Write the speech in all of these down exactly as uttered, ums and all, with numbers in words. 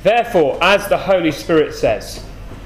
Therefore, as the Holy Spirit says,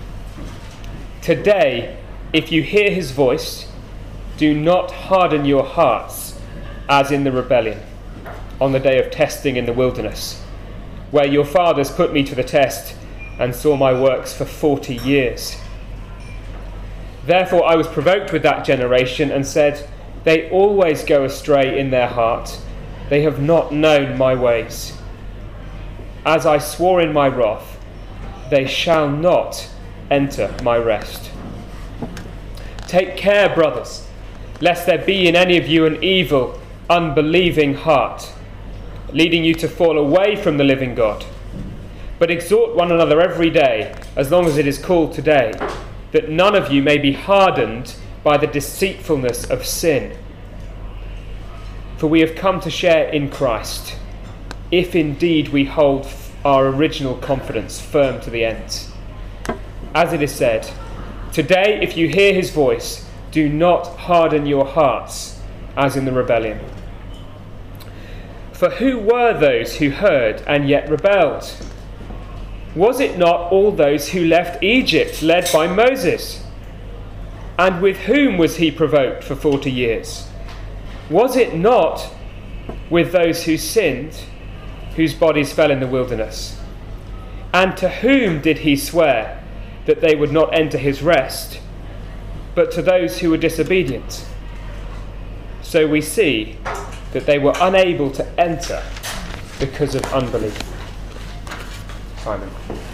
today, if you hear his voice, do not harden your hearts as in the rebellion on the day of testing in the wilderness, where your fathers put me to the test and saw my works for forty years. Therefore I was provoked with that generation and said, they always go astray in their heart. They have not known my ways. As I swore in my wrath, they shall not enter my rest. Take care, brothers, lest there be in any of you an evil, unbelieving heart, leading you to fall away from the living God. But exhort one another every day, as long as it is called today, that none of you may be hardened by the deceitfulness of sin. For we have come to share in Christ, if indeed we hold our original confidence firm to the end. As it is said, today if you hear his voice, do not harden your hearts as in the rebellion. For who were those who heard and yet rebelled? Was it not all those who left Egypt led by Moses? And with whom was he provoked for forty years? Was it not with those who sinned, whose bodies fell in the wilderness? And to whom did he swear that they would not enter his rest, but to those who were disobedient? So we see that they were unable to enter because of unbelief. Simon.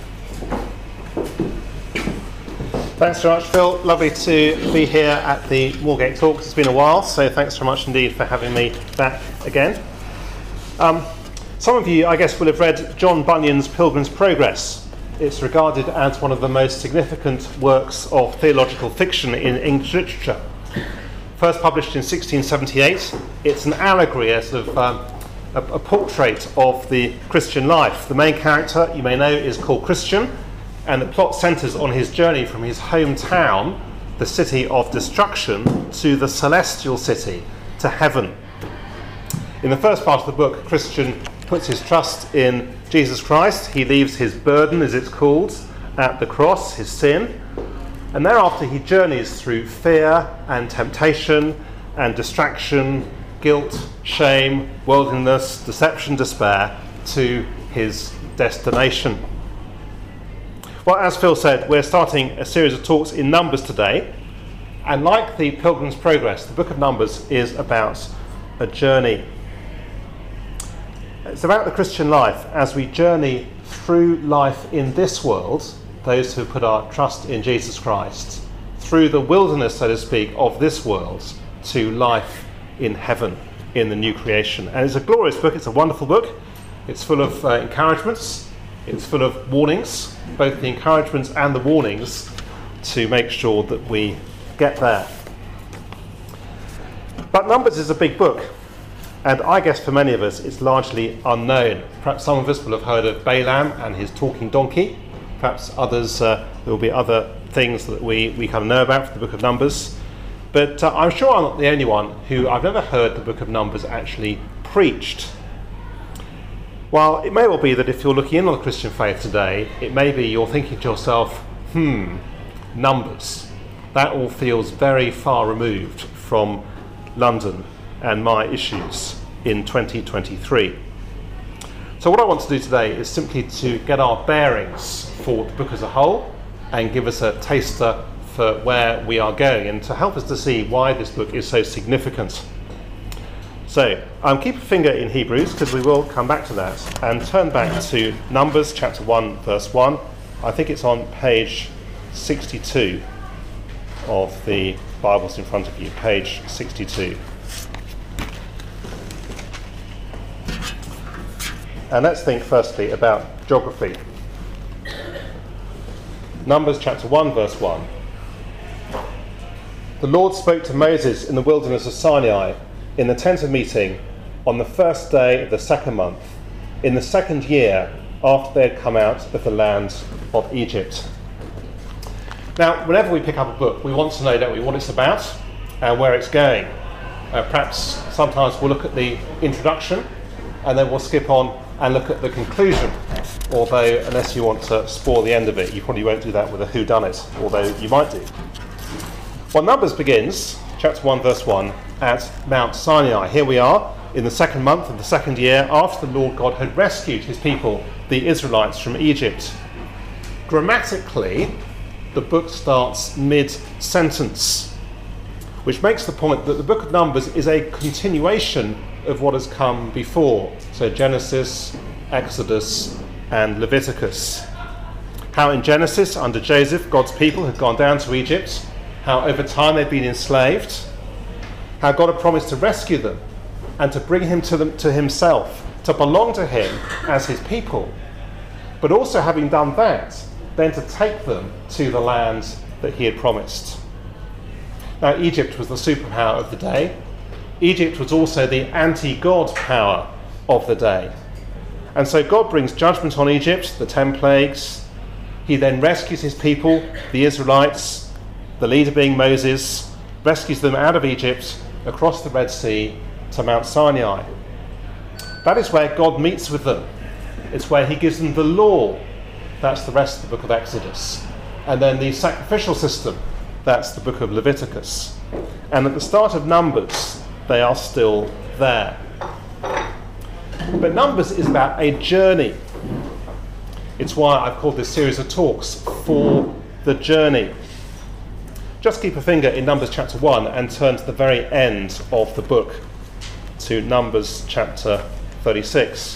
Thanks very much, Phil. Lovely to be here at the Moorgate Talks. It's been a while, so thanks very much indeed for having me back again. Um, some of you, I guess, will have read John Bunyan's Pilgrim's Progress. It's regarded as one of the most significant works of theological fiction in English literature. First published in sixteen seventy-eight, it's an allegory, a sort of um, a, a portrait of the Christian life. The main character, you may know, is called Christian, and the plot centres on his journey from his hometown, the city of destruction, to the celestial city, to heaven. In the first part of the book, Christian puts his trust in Jesus Christ. He leaves his burden, as it's called, at the cross, his sin. And thereafter he journeys through fear and temptation and distraction, guilt, shame, worldliness, deception, despair, to his destination. Well, as Phil said, we're starting a series of talks in Numbers today. And like the Pilgrim's Progress, the book of Numbers is about a journey. It's about the Christian life as we journey through life in this world, those who put our trust in Jesus Christ, through the wilderness, so to speak, of this world to life in heaven, in the new creation. And it's a glorious book, it's a wonderful book. It's full of uh, encouragements, it's full of warnings, both the encouragements and the warnings, to make sure that we get there. But Numbers is a big book, and I guess for many of us it's largely unknown. Perhaps some of us will have heard of Balaam and his talking donkey. Perhaps others, uh, there will be other things that we, we kind of know about from the book of Numbers. But uh, I'm sure I'm not the only one who I've never heard the book of Numbers actually preached. While it may well be that if you're looking in on the Christian faith today, it may be you're thinking to yourself, hmm, Numbers. That all feels very far removed from London and my issues in twenty twenty-three. So what I want to do today is simply to get our bearings for the book as a whole and give us a taster for where we are going, and to help us to see why this book is so significant. So um, keep a finger in Hebrews, because we will come back to that, and turn back to Numbers chapter one verse one. I think it's on page sixty-two of the Bibles in front of you, page sixty-two. And let's think firstly about geography. Numbers chapter one verse one. The Lord spoke to Moses in the wilderness of Sinai in the tent of meeting on the first day of the second month, in the second year after they had come out of the land of Egypt. Now, whenever we pick up a book, we want to know, don't we, what it's about and where it's going. Uh, perhaps sometimes we'll look at the introduction and then we'll skip on and look at the conclusion. although unless you want to spoil the end of it, you probably won't do that with a whodunit, although you might do. Well, Numbers begins, chapter one, verse one, at Mount Sinai. Here we are in the second month of the second year after the Lord God had rescued his people, the Israelites, from Egypt. Grammatically, the book starts mid-sentence, which makes the point that the book of Numbers is a continuation of what has come before. So Genesis, Exodus, and Leviticus. How in Genesis, under Joseph, God's people had gone down to Egypt, how over time they'd been enslaved, how God had promised to rescue them and to bring him to them to himself, to belong to him as his people, but also having done that, then to take them to the land that he had promised. Now, Egypt was the superpower of the day. Egypt was also the anti-God power of the day. And so God brings judgment on Egypt, the ten plagues. He then rescues his people, the Israelites, the leader being Moses, rescues them out of Egypt, across the Red Sea, to Mount Sinai. That is where God meets with them. It's where he gives them the law. That's the rest of the book of Exodus. And then the sacrificial system, that's the book of Leviticus. And at the start of Numbers, they are still there. But Numbers is about a journey. It's why I've called this series of talks For the Journey. Just keep a finger in Numbers chapter one and turn to the very end of the book, to Numbers chapter thirty-six.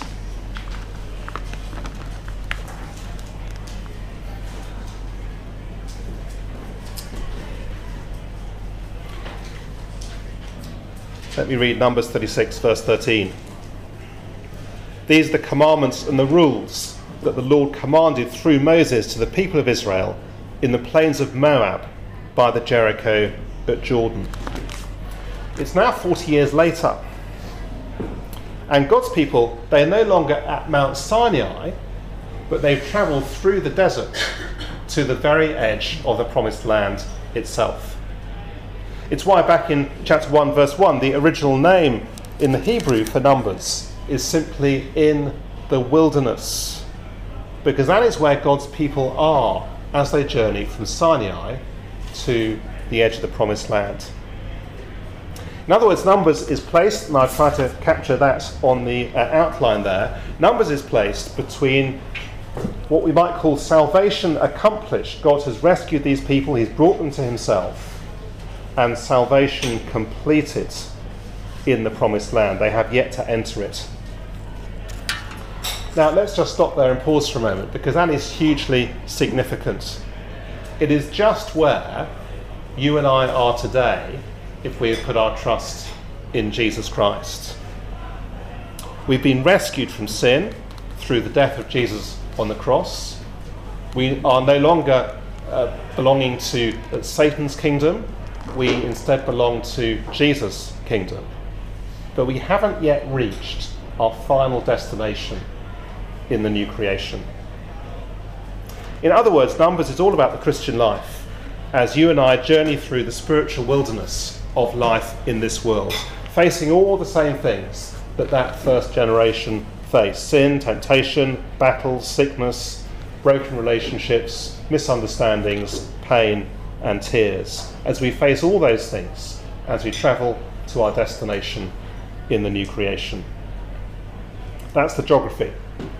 Let me read Numbers thirty-six, verse thirteen. These are the commandments and the rules that the Lord commanded through Moses to the people of Israel in the plains of Moab by the Jericho at Jordan. It's now forty years later, and God's people, they're no longer at Mount Sinai, but they've travelled through the desert to the very edge of the promised land itself. It's why back in chapter one, verse one, the original name in the Hebrew for Numbers is simply in the wilderness, because that is where God's people are as they journey from Sinai to the edge of the promised land. In other words, Numbers is placed, and I've tried to capture that on the uh, outline there, Numbers is placed between what we might call salvation accomplished. God has rescued these people, he's brought them to himself, and salvation completed in the promised land. They have yet to enter it. Now let's just stop there and pause for a moment, because that is hugely significant. It is just where you and I are today if we have put our trust in Jesus Christ. We've been rescued from sin through the death of Jesus on the cross. We are no longer uh, belonging to uh, Satan's kingdom. We instead belong to Jesus' kingdom. But we haven't yet reached our final destination in the new creation. In other words, Numbers is all about the Christian life as you and I journey through the spiritual wilderness of life in this world, facing all the same things that that first generation faced: sin, temptation, battles, sickness, broken relationships, misunderstandings, pain, and tears. As we face all those things, as we travel to our destination in the new creation. That's the geography.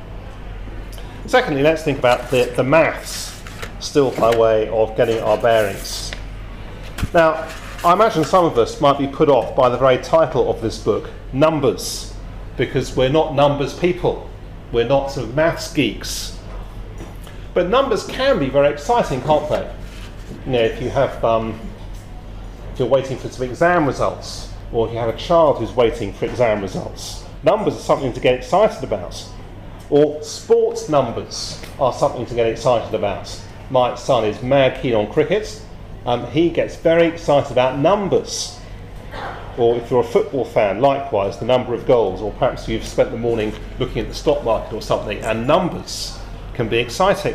Secondly, let's think about the, the maths, still by way of getting our bearings. Now, I imagine some of us might be put off by the very title of this book, Numbers, because we're not numbers people. We're not sort of maths geeks. But numbers can be very exciting, can't they? You know, if you have, um, if you're waiting for some exam results, or if you have a child who's waiting for exam results, numbers are something to get excited about. Or sports numbers are something to get excited about. My son is mad keen on cricket. Um, he gets very excited about numbers. Or if you're a football fan, likewise, the number of goals. Or perhaps you've spent the morning looking at the stock market or something, and numbers can be exciting.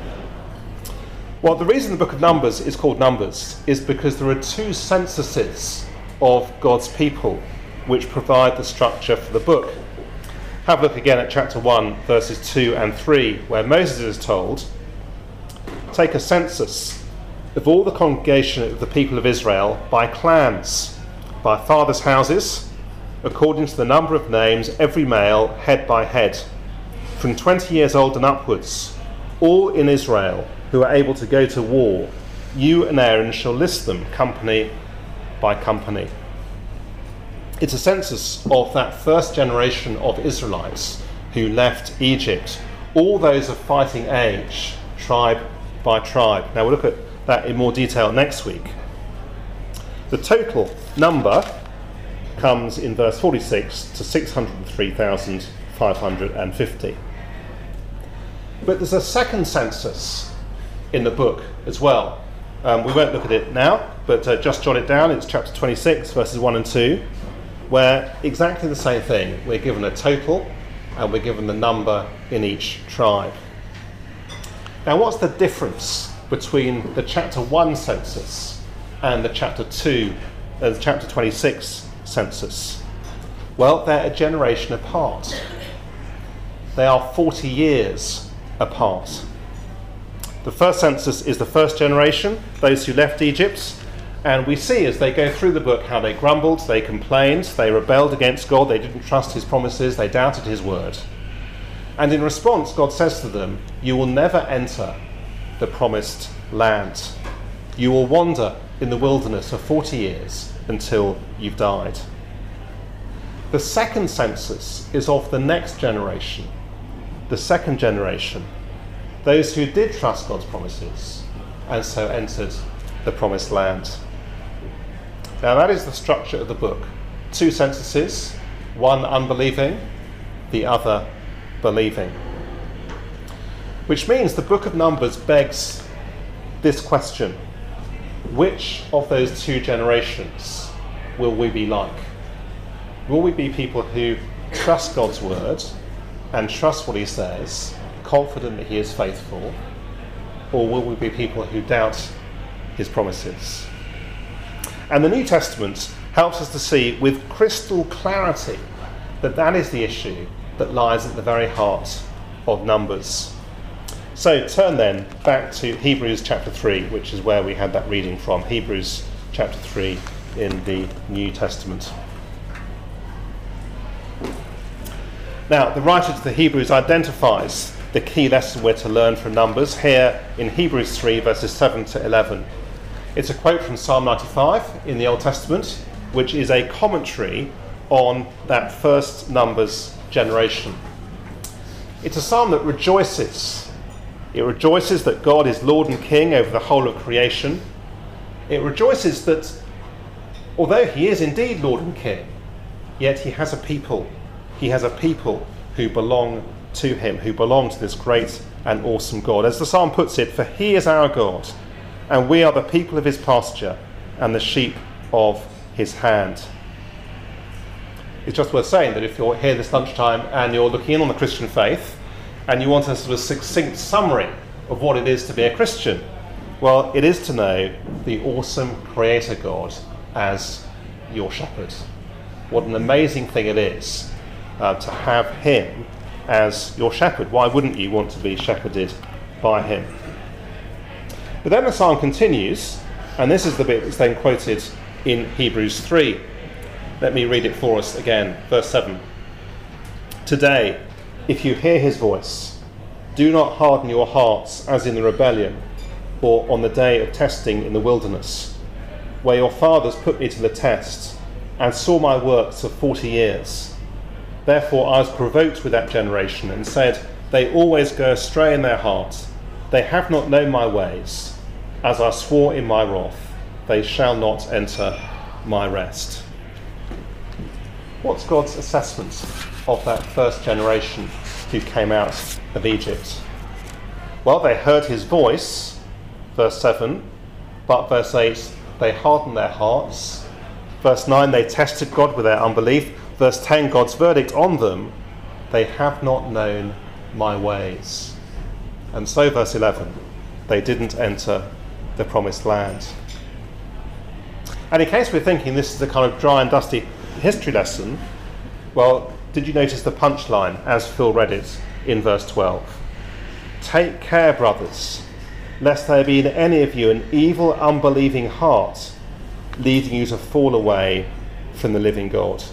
Well, the reason the book of Numbers is called Numbers is because there are two censuses of God's people which provide the structure for the book. Have a look again at chapter one, verses two and three, where Moses is told, take a census of all the congregation of the people of Israel by clans, by fathers' houses, according to the number of names, every male, head by head, from twenty years old and upwards, all in Israel who are able to go to war. You and Aaron shall list them company by company. It's a census of that first generation of Israelites who left Egypt, all those of fighting age, tribe by tribe. Now we'll look at that in more detail next week. The total number comes in verse forty-six to six hundred three thousand five hundred fifty. But there's a second census in the book as well. Um, we won't look at it now, but uh, just jot it down. It's chapter twenty-six, verses one and two, where exactly the same thing. We're given a total and we're given the number in each tribe. Now, what's the difference between the chapter one census and the chapter two, uh, the chapter twenty-six census? Well, they're a generation apart. They are forty years apart. The first census is the first generation, those who left Egypt, and we see as they go through the book how they grumbled, they complained, they rebelled against God, they didn't trust his promises, they doubted his word. And in response, God says to them, you will never enter the promised land. You will wander in the wilderness for forty years until you've died. The second census is of the next generation, the second generation, those who did trust God's promises and so entered the promised land. Now that is the structure of the book. Two censuses, one unbelieving, the other believing. Which means the book of Numbers begs this question: which of those two generations will we be like? Will we be people who trust God's word and trust what he says, confident that he is faithful, or will we be people who doubt his promises? And the New Testament helps us to see with crystal clarity that that is the issue that lies at the very heart of Numbers. So turn then back to Hebrews chapter three, which is where we had that reading from, Hebrews chapter three in the New Testament. Now, the writer to the Hebrews identifies the key lesson we're to learn from Numbers here in Hebrews three, verses seven to eleven. It's a quote from Psalm ninety-five in the Old Testament, which is a commentary on that first Numbers generation. It's a psalm that rejoices. It rejoices that God is Lord and King over the whole of creation. It rejoices that although he is indeed Lord and King, yet he has a people. He has a people who belong to him, who belong to this great and awesome God. As the psalm puts it, for he is our God, and we are the people of his pasture and the sheep of his hand. It's just worth saying that if you're here this lunchtime and you're looking in on the Christian faith and you want a sort of succinct summary of what it is to be a Christian, well, it is to know the awesome Creator God as your shepherd. What an amazing thing it is uh, to have him as your shepherd. Why wouldn't you want to be shepherded by him? But then the psalm continues, and this is the bit that's then quoted in Hebrews three. Let me read it for us again, verse seven. Today, if you hear his voice, do not harden your hearts as in the rebellion, or on the day of testing in the wilderness, where your fathers put me to the test and saw my works for forty years. Therefore I was provoked with that generation and said, they always go astray in their heart. They have not known my ways. As I swore in my wrath, they shall not enter my rest. What's God's assessment of that first generation who came out of Egypt? Well, they heard his voice, verse seven, but verse eight, they hardened their hearts. Verse nine, they tested God with their unbelief. Verse ten, God's verdict on them, they have not known my ways. And so, verse eleven, they didn't enter the promised land. And in case we're thinking this is a kind of dry and dusty history lesson, well, did you notice the punchline as Phil read it in verse twelve? Take care, brothers, lest there be in any of you an evil, unbelieving heart, leading you to fall away from the living God.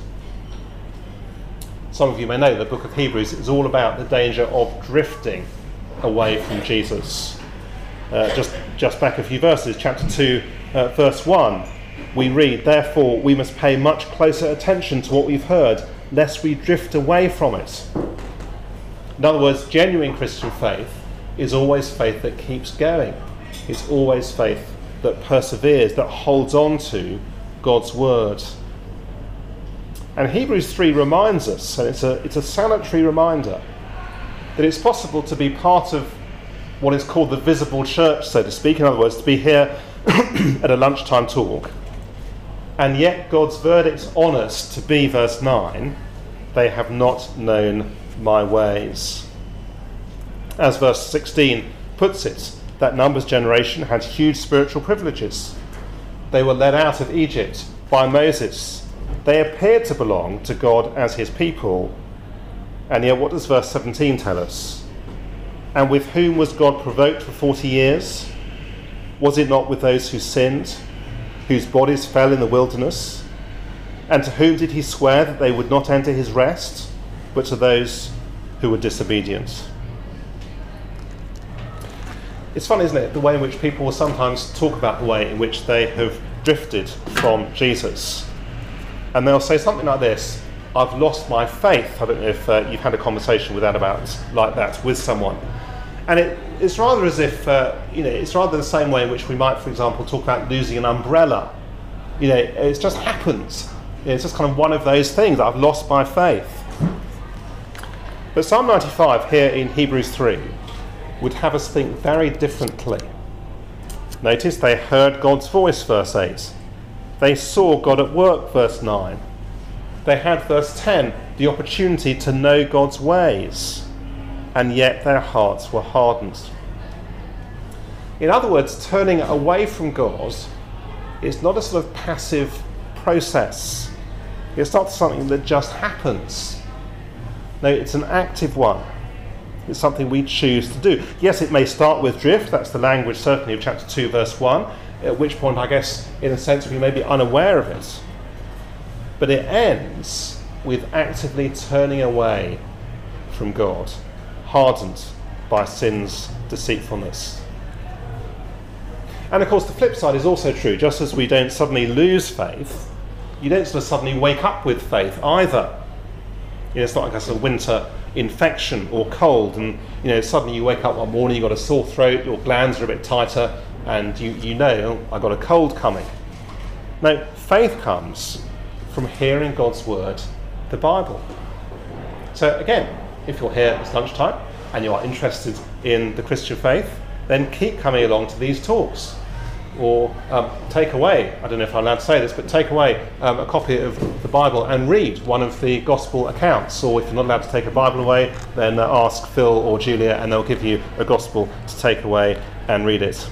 Some of you may know the book of Hebrews is all about the danger of drifting away from Jesus. Uh, just, just back a few verses, chapter two, uh, verse one, we read, therefore we must pay much closer attention to what we've heard, lest we drift away from it. In other words, genuine Christian faith is always faith that keeps going. It's always faith that perseveres, that holds on to God's word. And Hebrews three reminds us, and it's a, it's a salutary reminder, that it's possible to be part of what is called the visible church, so to speak. In other words, to be here at a lunchtime talk, and yet God's verdict on us to be, verse nine, they have not known my ways. As verse sixteen puts it, that Numbers generation had huge spiritual privileges. They were led out of Egypt by Moses. They appeared to belong to God as his people. And yet what does verse seventeen tell us? And with whom was God provoked for forty years? Was it not with those who sinned, whose bodies fell in the wilderness? And to whom did he swear that they would not enter his rest, but to those who were disobedient? It's funny, isn't it, the way in which people will sometimes talk about the way in which they have drifted from Jesus. And they'll say something like this, I've lost my faith. I don't know if uh, you've had a conversation with that about like that with someone. And it, it's rather as if, uh, you know, it's rather the same way in which we might, for example, talk about losing an umbrella. You know, it just happens. You know, it's just kind of one of those things. I've lost my faith. But Psalm ninety-five here in Hebrews three would have us think very differently. Notice they heard God's voice, verse eight. They saw God at work, verse nine. They had, verse ten, the opportunity to know God's ways, and yet their hearts were hardened. In other words, turning away from God is not a sort of passive process. It's not something that just happens. No, it's an active one. It's something we choose to do. Yes, it may start with drift. That's the language certainly of chapter two, verse one, at which point, I guess, in a sense, we may be unaware of it. But it ends with actively turning away from God, hardened by sin's deceitfulness. And of course, the flip side is also true. Just as we don't suddenly lose faith, you don't sort of suddenly wake up with faith either. You know, it's not like a sort of winter infection or cold, and you know, suddenly you wake up one morning, you've got a sore throat, your glands are a bit tighter, and you, you know, oh, I've got a cold coming. No, faith comes from hearing God's word, the Bible. So again, if you're here it's lunchtime and you are interested in the Christian faith, then keep coming along to these talks. Or um, take away, I don't know if I'm allowed to say this, but take away um, a copy of the Bible and read one of the gospel accounts. Or if you're not allowed to take a Bible away, then uh, ask Phil or Julia and they'll give you a gospel to take away and read it.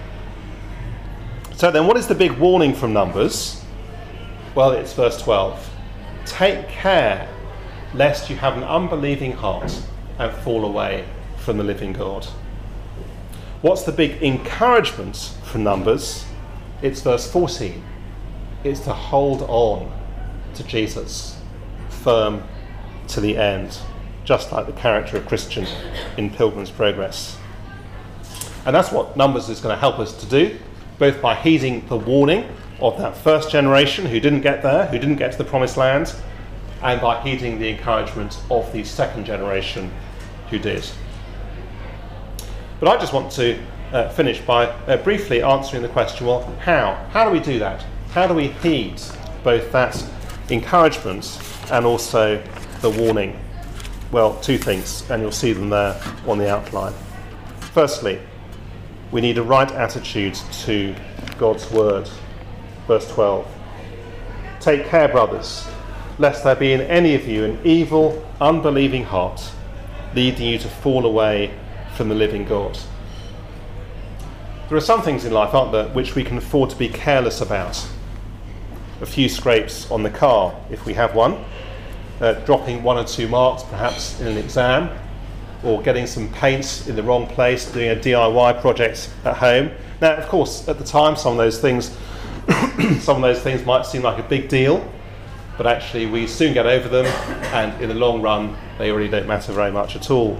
So then what is the big warning from Numbers? Well, it's verse twelve. Take care lest you have an unbelieving heart and fall away from the living God. What's the big encouragement from Numbers? It's verse fourteen. It's to hold on to Jesus, firm to the end, just like the character of Christian in Pilgrim's Progress. And that's what Numbers is going to help us to do, both by heeding the warning of that first generation who didn't get there, who didn't get to the promised land, and by heeding the encouragement of the second generation who did. But I just want to uh, finish by uh, briefly answering the question, well, how? How do we do that? How do we heed both that encouragement and also the warning? Well, two things, and you'll see them there on the outline. Firstly, we need a right attitude to God's word. Verse twelve. Take care, brothers, lest there be in any of you an evil, unbelieving heart, leading you to fall away from the living God. There are some things in life, aren't there, which we can afford to be careless about. A few scrapes on the car, if we have one, uh, dropping one or two marks perhaps in an exam, or getting some paint in the wrong place, doing a D I Y project at home. Now, of course, at the time, some of those things, some of those things might seem like a big deal, but actually we soon get over them, and in the long run, they really don't matter very much at all.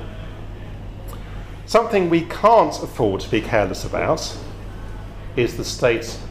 Something we can't afford to be careless about is the state